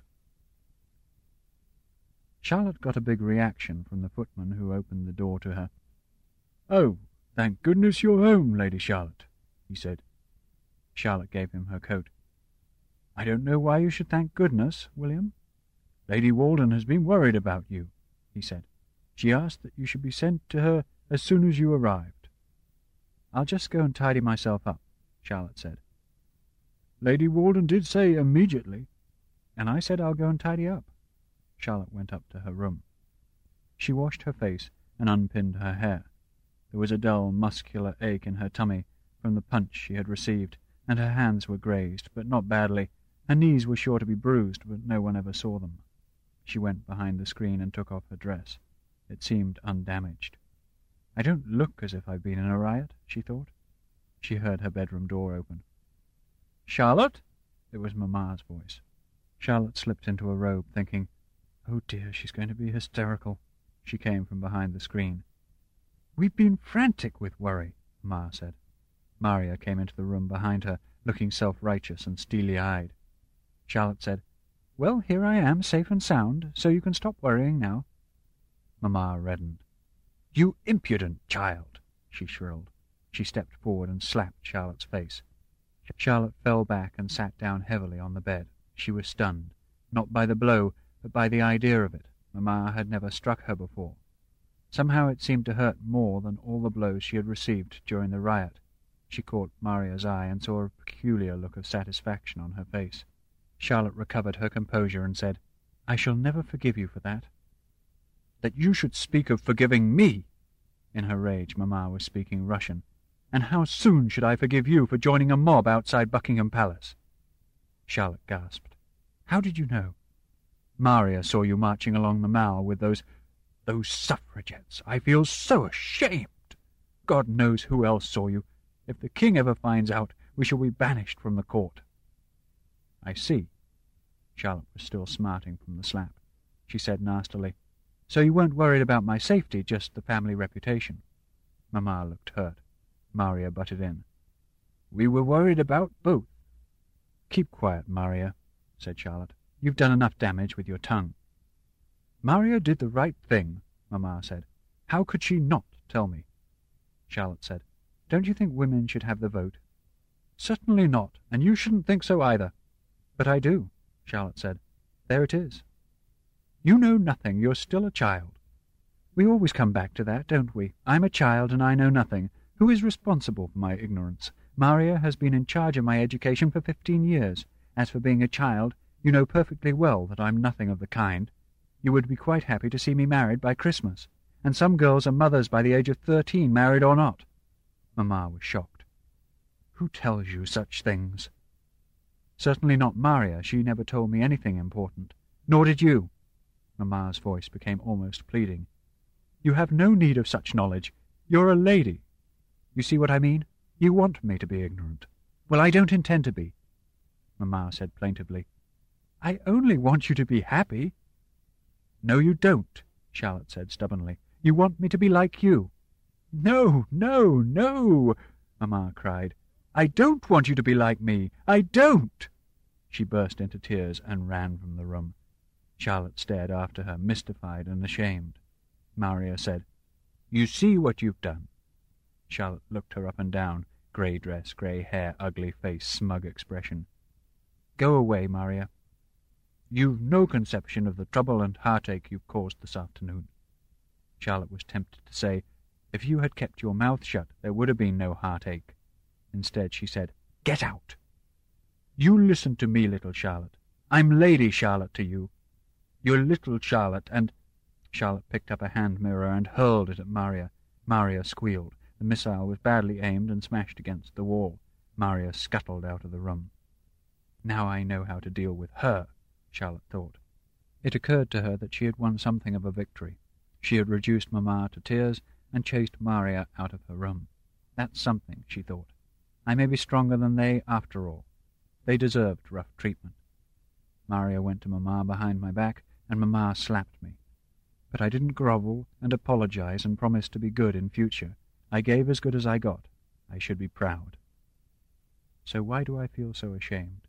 Charlotte got a big reaction from the footman who opened the door to her. Oh, thank goodness you're home, Lady Charlotte, he said. Charlotte gave him her coat. I don't know why you should thank goodness, William. Lady Walden has been worried about you, he said. She asked that you should be sent to her as soon as you arrived. I'll just go and tidy myself up, Charlotte said. Lady Walden did say immediately, and I said I'll go and tidy up. Charlotte went up to her room. She washed her face and unpinned her hair. There was a dull, muscular ache in her tummy from the punch she had received, and her hands were grazed, but not badly. Her knees were sure to be bruised, but no one ever saw them. She went behind the screen and took off her dress. It seemed undamaged. I don't look as if I've been in a riot, she thought. She heard her bedroom door open. Charlotte? It was Mamma's voice. Charlotte slipped into a robe, thinking, oh dear, she's going to be hysterical. She came from behind the screen. We've been frantic with worry, Ma said. Maria came into the room behind her, looking self-righteous and steely-eyed. Charlotte said, Well, here I am, safe and sound, so you can stop worrying now. Mamma reddened. "You impudent child!" she shrilled. She stepped forward and slapped Charlotte's face. Charlotte fell back and sat down heavily on the bed. She was stunned, not by the blow, but by the idea of it. Mamma had never struck her before. Somehow it seemed to hurt more than all the blows she had received during the riot. She caught Maria's eye and saw a peculiar look of satisfaction on her face. Charlotte recovered her composure and said, "I shall never forgive you for that." "That you should speak of forgiving me!" In her rage, Mamma was speaking Russian. "And how soon should I forgive you for joining a mob outside Buckingham Palace?" Charlotte gasped. "How did you know?" "Maria saw you marching along the Mall with those suffragettes. I feel so ashamed. God knows who else saw you. If the king ever finds out, we shall be banished from the court." "I see." Charlotte was still smarting from the slap. She said nastily, "So you weren't worried about my safety, just the family reputation?" Mamma looked hurt. Maria butted in. "We were worried about both." "Keep quiet, Maria," said Charlotte. "You've done enough damage with your tongue." "Maria did the right thing," Mamma said. "How could she not tell me?" Charlotte said, "Don't you think women should have the vote?" "Certainly not, and you shouldn't think so either." "But I do," Charlotte said. "There it is." "You know nothing. You're still a child." "We always come back to that, don't we? I'm a child and I know nothing. Who is responsible for my ignorance? Maria has been in charge of my education for 15 years. As for being a child, you know perfectly well that I'm nothing of the kind. You would be quite happy to see me married by Christmas, and some girls are mothers by the age of 13, married or not." Mamma was shocked. "Who tells you such things?" "Certainly not Maria. She never told me anything important. Nor did you." Mamma's voice became almost pleading. "You have no need of such knowledge. You're a lady. You see what I mean? You want me to be ignorant. Well, I don't intend to be." Mamma said plaintively, "I only want you to be happy." "No, you don't," Charlotte said stubbornly. "You want me to be like you." "No, no, no," Mamma cried. "I don't want you to be like me. I don't." She burst into tears and ran from the room. Charlotte stared after her, mystified and ashamed. Maria said, "You see what you've done." Charlotte looked her up and down, grey dress, grey hair, ugly face, smug expression. "Go away, Maria. You've no conception of the trouble and heartache you've caused this afternoon." Charlotte was tempted to say, "If you had kept your mouth shut, there would have been no heartache." Instead, she said, "Get out." "You listen to me, little Charlotte. I'm Lady Charlotte to you. You're little Charlotte, and—" Charlotte picked up a hand mirror and hurled it at Maria. Maria squealed. The missile was badly aimed and smashed against the wall. Maria scuttled out of the room. "Now I know how to deal with her," Charlotte thought. It occurred to her that she had won something of a victory. She had reduced Mamma to tears and chased Maria out of her room. That's something, she thought. I may be stronger than they after all. They deserved rough treatment. Maria went to Mamma behind my back, and Mamma slapped me. But I didn't grovel and apologize and promise to be good in future. I gave as good as I got. I should be proud. So why do I feel so ashamed?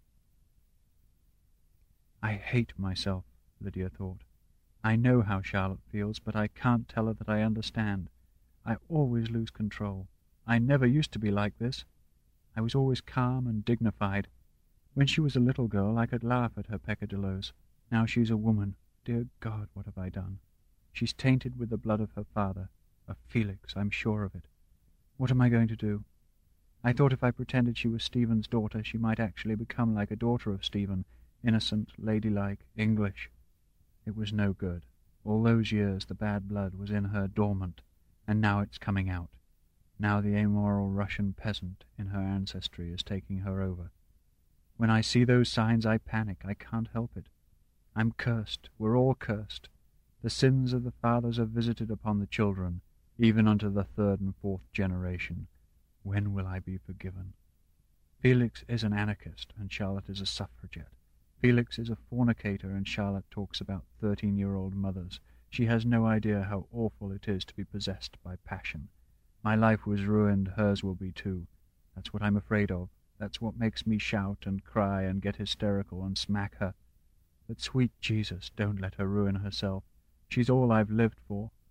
I hate myself, Lydia thought. I know how Charlotte feels, but I can't tell her that I understand. I always lose control. I never used to be like this. I was always calm and dignified. When she was a little girl, I could laugh at her peccadilloes. Now she's a woman. Dear God, what have I done? She's tainted with the blood of her father, of Felix, I'm sure of it. What am I going to do? I thought if I pretended she was Stephen's daughter, she might actually become like a daughter of Stephen, innocent, ladylike, English. It was no good. All those years the bad blood was in her dormant, and now it's coming out. Now the amoral Russian peasant in her ancestry is taking her over. When I see those signs I panic. I can't help it. I'm cursed. We're all cursed. The sins of the fathers are visited upon the children, even unto the 3rd and 4th generation. When will I be forgiven? Felix is an anarchist, and Charlotte is a suffragette. Felix is a fornicator, and Charlotte talks about 13-year-old mothers. She has no idea how awful it is to be possessed by passion. My life was ruined, hers will be too. That's what I'm afraid of. That's what makes me shout and cry and get hysterical and smack her. But sweet Jesus, don't let her ruin herself. She's all I've lived for.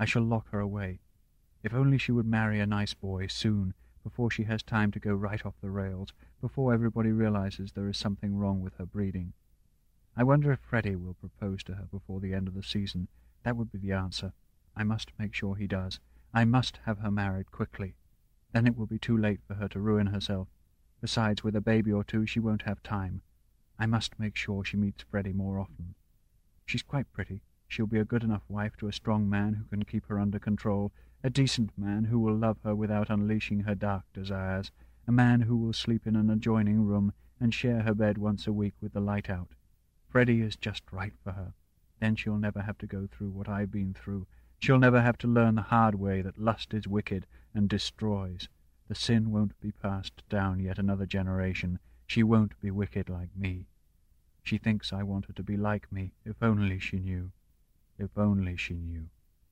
I shall lock her away. If only she would marry a nice boy soon, before she has time to go right off the rails, before everybody realizes there is something wrong with her breeding. I wonder if Freddie will propose to her before the end of the season. That would be the answer. I must make sure he does. I must have her married quickly. Then it will be too late for her to ruin herself. Besides, with a baby or two, she won't have time. I must make sure she meets Freddie more often. She's quite pretty. She'll be a good enough wife to a strong man who can keep her under control, a decent man who will love her without unleashing her dark desires, a man who will sleep in an adjoining room and share her bed once a week with the light out. Freddie is just right for her. Then she'll never have to go through what I've been through. She'll never have to learn the hard way that lust is wicked and destroys. The sin won't be passed down yet another generation. She won't be wicked like me. She thinks I want her to be like me. If only she knew. If only she knew.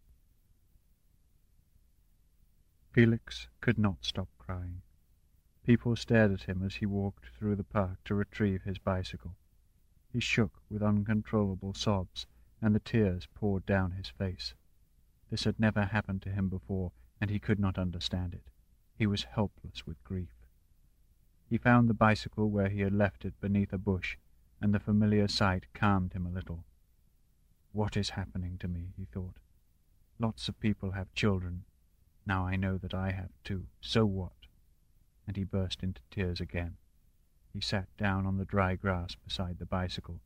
Felix could not stop crying. People stared at him as he walked through the park to retrieve his bicycle. He shook with uncontrollable sobs, and the tears poured down his face. This had never happened to him before, and he could not understand it. He was helpless with grief. He found the bicycle where he had left it beneath a bush, and the familiar sight calmed him a little. What is happening to me, he thought. Lots of people have children. Now I know that I have too. So what? And he burst into tears again. He sat down on the dry grass beside the bicycle.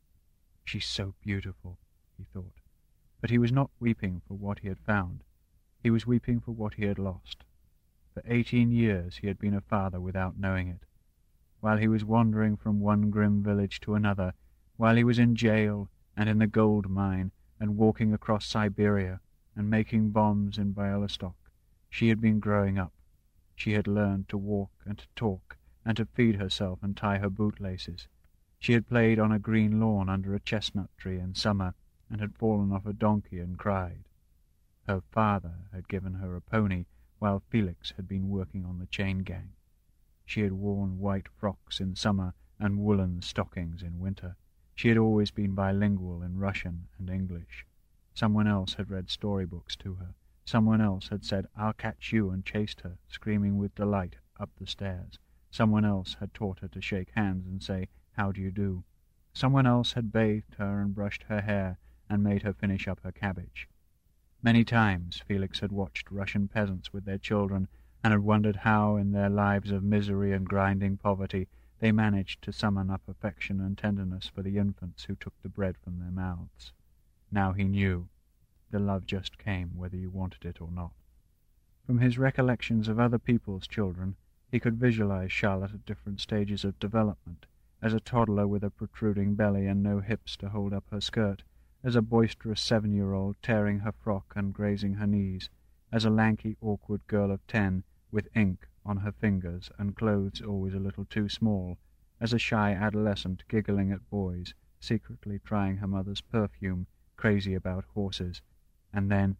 She's so beautiful, he thought. But he was not weeping for what he had found. He was weeping for what he had lost. For 18 years he had been a father without knowing it. While he was wandering from one grim village to another, while he was in jail and in the gold mine and walking across Siberia and making bombs in Bialystok, she had been growing up. She had learned to walk and to talk and to feed herself and tie her bootlaces. She had played on a green lawn under a chestnut tree in summer and had fallen off a donkey and cried. Her father had given her a pony while Felix had been working on the chain gang. She had worn white frocks in summer and woolen stockings in winter. She had always been bilingual in Russian and English. Someone else had read storybooks to her. Someone else had said, "I'll catch you," and chased her, screaming with delight, up the stairs. Someone else had taught her to shake hands and say, "How do you do?" Someone else had bathed her and brushed her hair and made her finish up her cabbage. Many times Felix had watched Russian peasants with their children and had wondered how, in their lives of misery and grinding poverty, they managed to summon up affection and tenderness for the infants who took the bread from their mouths. Now he knew. The love just came, whether you wanted it or not. From his recollections of other people's children, he could visualize Charlotte at different stages of development, as a toddler with a protruding belly and no hips to hold up her skirt, as a boisterous 7-year-old tearing her frock and grazing her knees, as a lanky, awkward girl of 10 with ink on her fingers and clothes always a little too small, as a shy adolescent giggling at boys, secretly trying her mother's perfume, crazy about horses, and then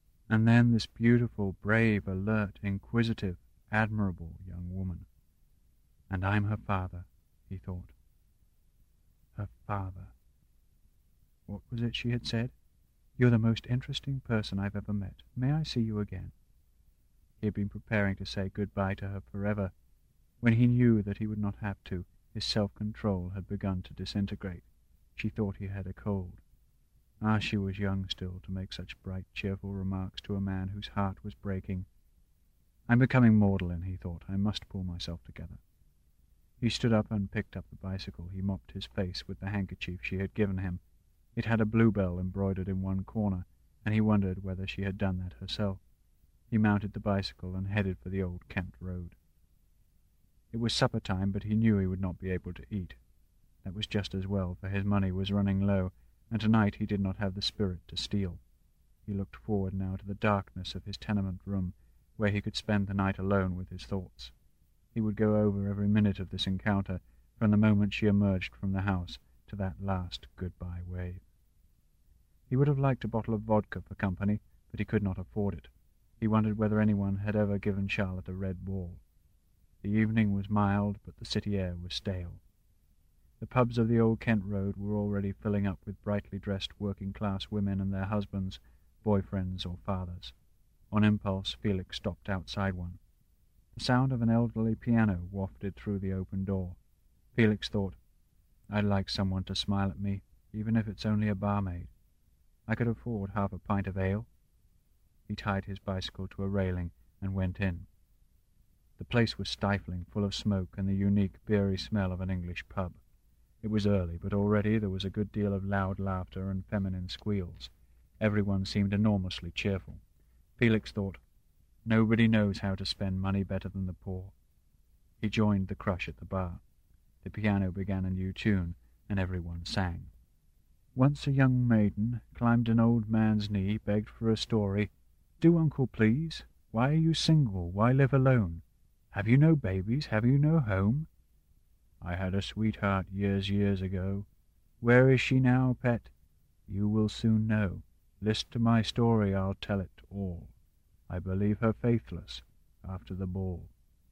this beautiful, brave, alert, inquisitive, admirable young woman. And I'm her father, he thought. Her father. What was it she had said? "You're the most interesting person I've ever met. May I see you again?" He had been preparing to say good-bye to her forever. When he knew that he would not have to, his self-control had begun to disintegrate. She thought he had a cold. Ah, she was young still to make such bright, cheerful remarks to a man whose heart was breaking. I'm becoming maudlin, he thought. I must pull myself together. He stood up and picked up the bicycle. He mopped his face with the handkerchief she had given him. It had a bluebell embroidered in one corner, and he wondered whether she had done that herself. He mounted the bicycle and headed for the old Kent road. It was supper time, but he knew he would not be able to eat. That was just as well, for his money was running low, and tonight he did not have the spirit to steal. He looked forward now to the darkness of his tenement room, where he could spend the night alone with his thoughts. He would go over every minute of this encounter, from the moment she emerged from the house to that last goodbye wave. He would have liked a bottle of vodka for company, but he could not afford it. He wondered whether anyone had ever given Charlotte a red ball. The evening was mild, but the city air was stale. The pubs of the old Kent road were already filling up with brightly dressed working-class women and their husbands, boyfriends or fathers. On impulse, Felix stopped outside one. The sound of an elderly piano wafted through the open door. Felix thought, I'd like someone to smile at me, even if it's only a barmaid. I could afford half a pint of ale. He tied his bicycle to a railing and went in. The place was stifling, full of smoke and the unique beery smell of an English pub. It was early, but already there was a good deal of loud laughter and feminine squeals. Everyone seemed enormously cheerful. Felix thought, nobody knows how to spend money better than the poor. He joined the crush at the bar. The piano began a new tune, and everyone sang. Once a young maiden climbed an old man's knee, begged for a story. Do, uncle, please. Why are you single? Why live alone? Have you no babies? Have you no home? I had a sweetheart years ago. Where is she now, pet? You will soon know. List to my story, I'll tell it all. I believe her faithless after the ball.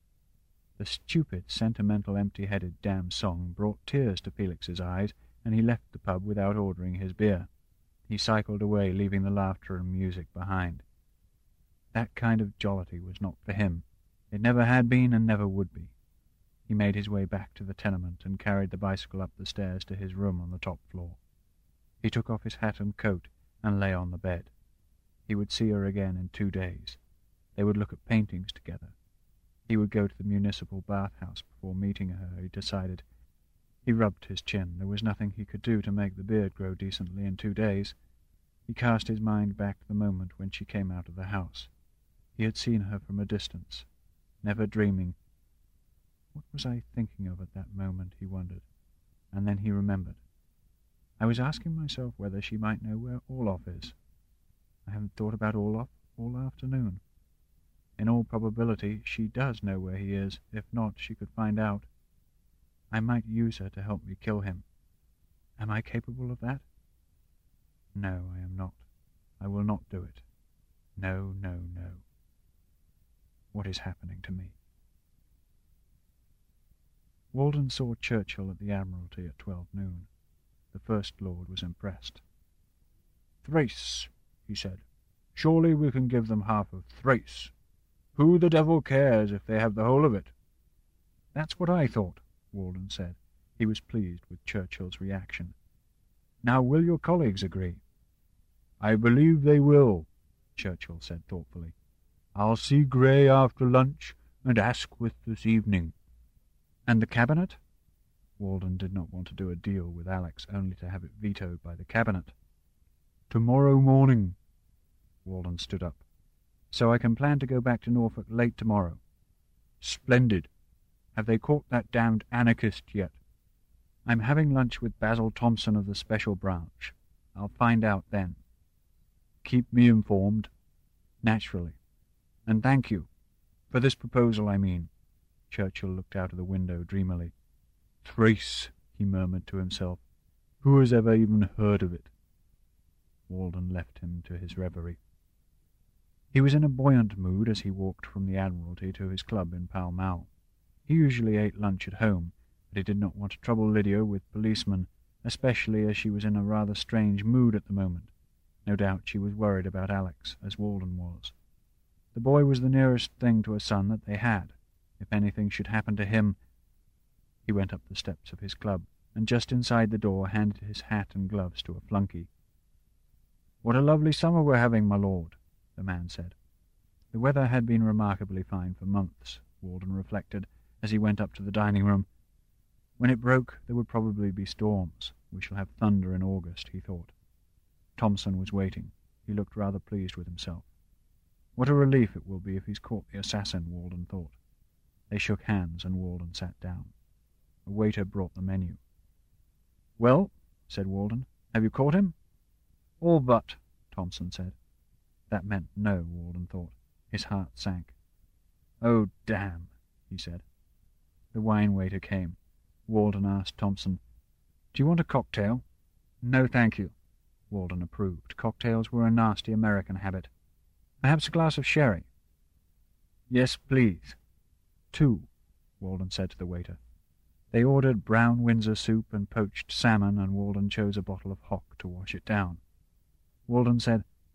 The stupid, sentimental, empty-headed damn song brought tears to Felix's eyes, and he left the pub without ordering his beer. He cycled away, leaving the laughter and music behind. That kind of jollity was not for him. It never had been and never would be. He made his way back to the tenement and carried the bicycle up the stairs to his room on the top floor. He took off his hat and coat and lay on the bed. He would see her again in 2 days. They would look at paintings together. He would go to the municipal bathhouse before meeting her, he decided. He rubbed his chin. There was nothing he could do to make the beard grow decently in 2 days. He cast his mind back to the moment when she came out of the house. He had seen her from a distance, never dreaming. What was I thinking of at that moment, he wondered, and then he remembered. I was asking myself whether she might know where Orloff is. I haven't thought about Orloff all afternoon. In all probability, she does know where he is. If not, she could find out. I might use her to help me kill him. Am I capable of that? No, I am not. I will not do it. No, no, no. What is happening to me? Walden saw Churchill at the Admiralty at 12 noon. The First Lord was impressed. Thrace, he said. Surely we can give them half of Thrace. Who the devil cares if they have the whole of it? That's what I thought, Walden said. He was pleased with Churchill's reaction. Now will your colleagues agree? I believe they will, Churchill said thoughtfully. I'll see Grey after lunch and Asquith this evening. And the Cabinet? Walden did not want to do a deal with Alex only to have it vetoed by the Cabinet. Tomorrow morning. Walden stood up. So I can plan to go back to Norfolk late tomorrow. Splendid. Have they caught that damned anarchist yet? I'm having lunch with Basil Thompson of the Special Branch. I'll find out then. Keep me informed. Naturally. And thank you. For this proposal, I mean. Churchill looked out of the window dreamily. Thrace, he murmured to himself. Who has ever even heard of it? Walden left him to his reverie. He was in a buoyant mood as he walked from the Admiralty to his club in Pall Mall. He usually ate lunch at home, but he did not want to trouble Lydia with policemen, especially as she was in a rather strange mood at the moment. No doubt she was worried about Alex, as Walden was. The boy was the nearest thing to a son that they had. If anything should happen to him... He went up the steps of his club, and just inside the door handed his hat and gloves to a flunky. What a lovely summer we're having, my lord, the man said. The weather had been remarkably fine for months, Walden reflected, as he went up to the dining room. When it broke, there would probably be storms. We shall have thunder in August, he thought. Thompson was waiting. He looked rather pleased with himself. What a relief it will be if he's caught the assassin, Walden thought. They shook hands, and Walden sat down. A waiter brought the menu. Well, said Walden, have you caught him? All but, Thompson said. That meant no, Walden thought. His heart sank. Oh, damn, he said. The wine waiter came. Walden asked Thompson, Do you want a cocktail? No, thank you. Walden approved. Cocktails were a nasty American habit. Perhaps a glass of sherry? Yes, please. 2, Walden said to the waiter. They ordered brown Windsor soup and poached salmon, and Walden chose a bottle of hock to wash it down. Walden said,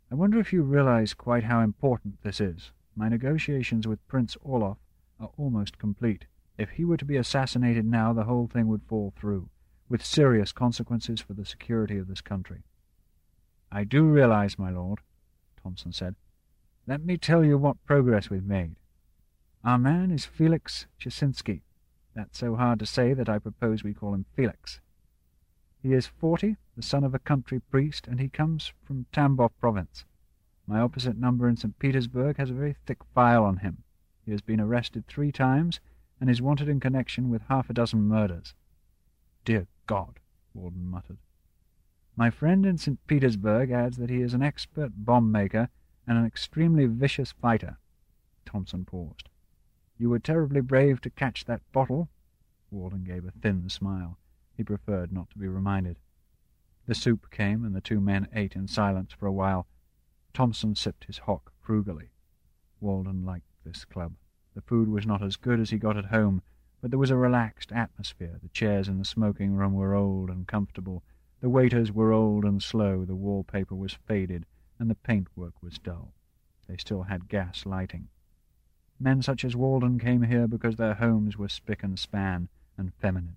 I wonder if you realize quite how important this is. My negotiations with Prince Orloff are almost complete. If he were to be assassinated now, the whole thing would fall through, with serious consequences for the security of this country. I do realize, my lord, Thompson said. Let me tell you what progress we've made. Our man is Felix Jasinski. That's so hard to say that I propose we call him Felix. He is 40, the son of a country priest, and he comes from Tambov province. My opposite number in St. Petersburg has a very thick file on him. He has been arrested 3 times, and is wanted in connection with 6 murders. Dear God, Walden muttered. My friend in St. Petersburg adds that he is an expert bomb-maker and an extremely vicious fighter. Thompson paused. You were terribly brave to catch that bottle. Walden gave a thin smile. He preferred not to be reminded. The soup came, and the 2 men ate in silence for a while. Thompson sipped his hock frugally. Walden liked this club. The food was not as good as he got at home, but there was a relaxed atmosphere. The chairs in the smoking room were old and comfortable. The waiters were old and slow. The wallpaper was faded, and the paintwork was dull. They still had gas lighting. Men such as Walden came here because their homes were spick and span and feminine.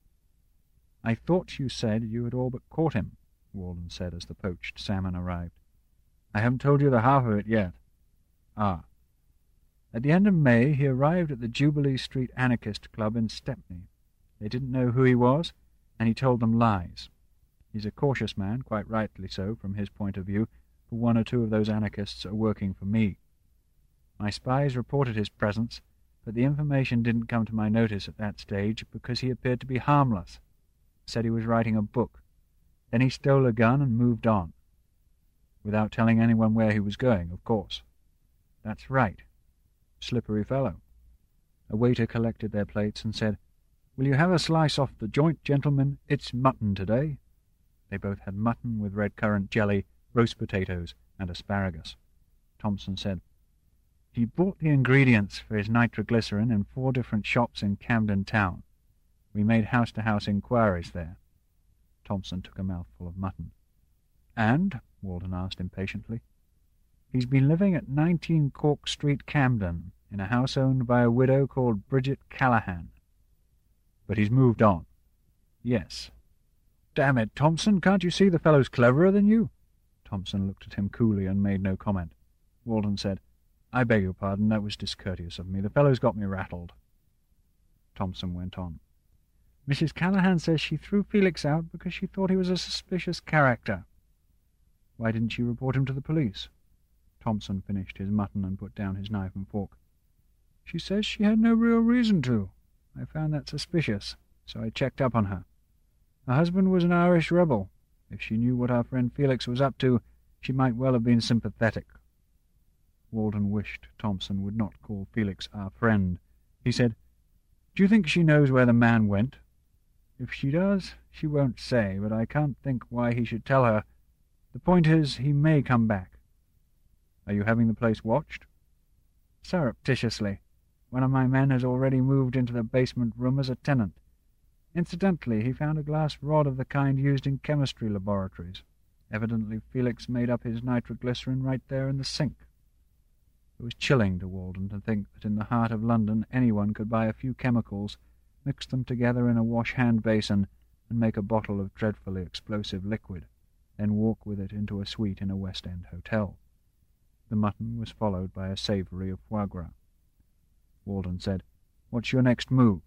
I thought you said you had all but caught him, Walden said as the poached salmon arrived. I haven't told you the half of it yet. Ah. At the end of May he arrived at the Jubilee Street Anarchist Club in Stepney. They didn't know who he was, and he told them lies. He's a cautious man, quite rightly so from his point of view, for 1 or 2 of those anarchists are working for me. My spies reported his presence, but the information didn't come to my notice at that stage because he appeared to be harmless. Said he was writing a book. Then he stole a gun and moved on. Without telling anyone where he was going, of course. That's right. Slippery fellow. A waiter collected their plates and said, Will you have a slice off the joint, gentlemen? It's mutton today. They both had mutton with red currant jelly, roast potatoes, and asparagus. Thompson said, He bought the ingredients for his nitroglycerin in 4 different shops in Camden Town. We made house-to-house inquiries there. Thompson took a mouthful of mutton. And, Walden asked impatiently, he's been living at 19 Cork Street, Camden, in a house owned by a widow called Bridget Callahan. But he's moved on. Yes. Damn it, Thompson, can't you see the fellow's cleverer than you? Thompson looked at him coolly and made no comment. Walden said, I beg your pardon, that was discourteous of me. The fellow's got me rattled. Thompson went on. Mrs. Callahan says she threw Felix out because she thought he was a suspicious character. Why didn't she report him to the police? Thompson finished his mutton and put down his knife and fork. She says she had no real reason to. I found that suspicious, so I checked up on her. Her husband was an Irish rebel. If she knew what our friend Felix was up to, she might well have been sympathetic. Walden wished Thompson would not call Felix our friend. He said, Do you think she knows where the man went? If she does, she won't say, but I can't think why he should tell her. The point is, he may come back. Are you having the place watched? Surreptitiously. One of my men has already moved into the basement room as a tenant. Incidentally, he found a glass rod of the kind used in chemistry laboratories. Evidently Felix made up his nitroglycerin right there in the sink. It was chilling to Walden to think that in the heart of London anyone could buy a few chemicals, mix them together in a wash-hand basin, and make a bottle of dreadfully explosive liquid, then walk with it into a suite in a West End hotel. The mutton was followed by a savoury of foie gras. Walden said, What's your next move?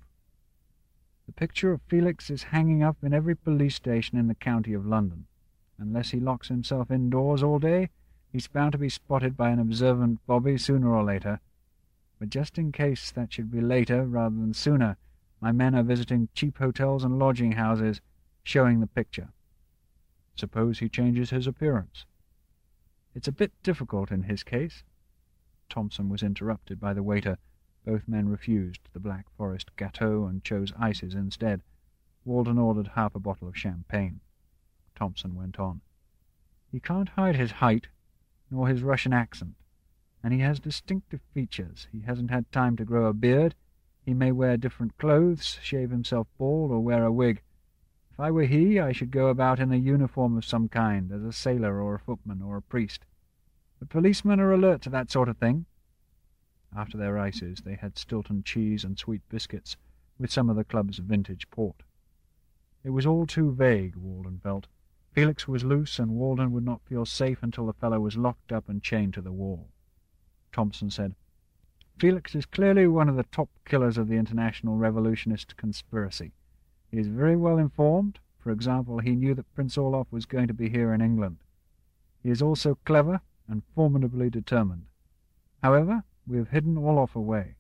The picture of Felix is hanging up in every police station in the county of London. Unless he locks himself indoors all day, he's bound to be spotted by an observant bobby sooner or later. But just in case that should be later rather than sooner, my men are visiting cheap hotels and lodging houses, showing the picture. Suppose he changes his appearance. It's a bit difficult in his case. Thompson was interrupted by the waiter. Both men refused the Black Forest Gâteau and chose ices instead. Walden ordered half a bottle of champagne. Thompson went on. He can't hide his height, nor his Russian accent, and he has distinctive features. He hasn't had time to grow a beard. He may wear different clothes, shave himself bald, or wear a wig. If I were he, I should go about in a uniform of some kind, as a sailor or a footman or a priest. The policemen are alert to that sort of thing." After their ices, they had Stilton cheese and sweet biscuits, with some of the club's vintage port. It was all too vague, Walden felt. Felix was loose, and Walden would not feel safe until the fellow was locked up and chained to the wall. Thompson said, "Felix is clearly one of the top killers of the international revolutionist conspiracy. He is very well informed. For example, he knew that Prince Orloff was going to be here in England. He is also clever and formidably determined. However, we have hidden Orloff away.